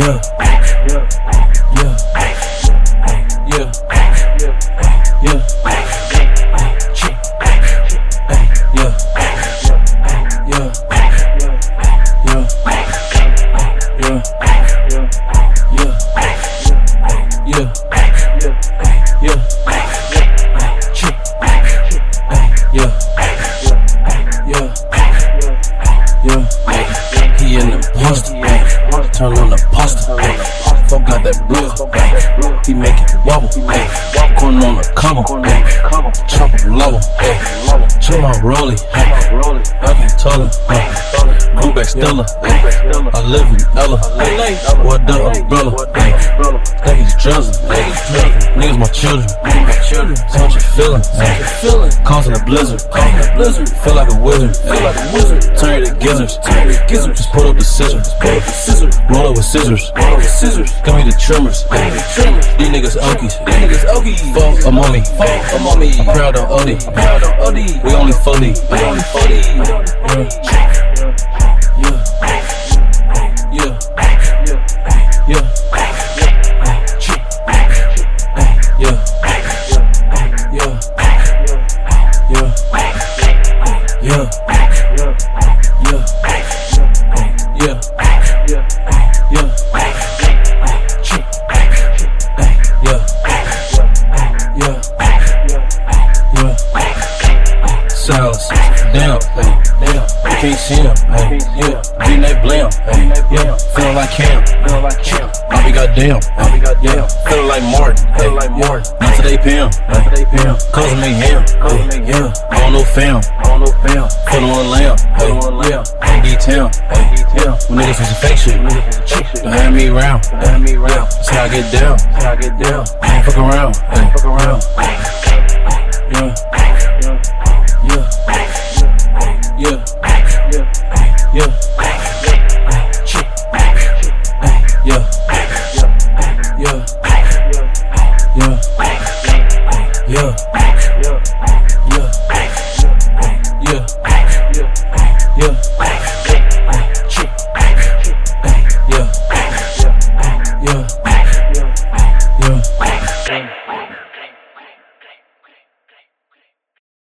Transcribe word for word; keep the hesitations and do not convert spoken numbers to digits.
Yeah, yeah, yeah, yeah, yeah. He an imposter, turn on the pasta. Fuck got that blood, he make it wobble. Corn on the combo, chop up level. Chill my rollie, I can't tell him. Go back Stella, I live in Ella. What the umbrella? Think he's druzzing, niggas my children. Such a feeling, causing a blizzard. Feel like a wizard, turn to gizzards. Just put up the scissors, roll up with scissors. Give me the trimmers. These niggas okies, fuck a mommy. I'm proud of O D. We only forty. Yeah, yeah, yeah. Silence, damn, damn, you can't see him, hey, yeah, getting that blam, hey, yeah, feeling like Cam, I be goddamn, yeah, feeling like Martin, hey, yeah, not today P M, hey, yeah, cousin make ham, hey, yeah, I don't know fam, put on a lamb, hey, yeah, I D town, hey, yeah, when niggas was a fake shit, don't have me around, that's how I get down, I ain't fuck around, hey, fuck around, yeah. Yeah, yeah.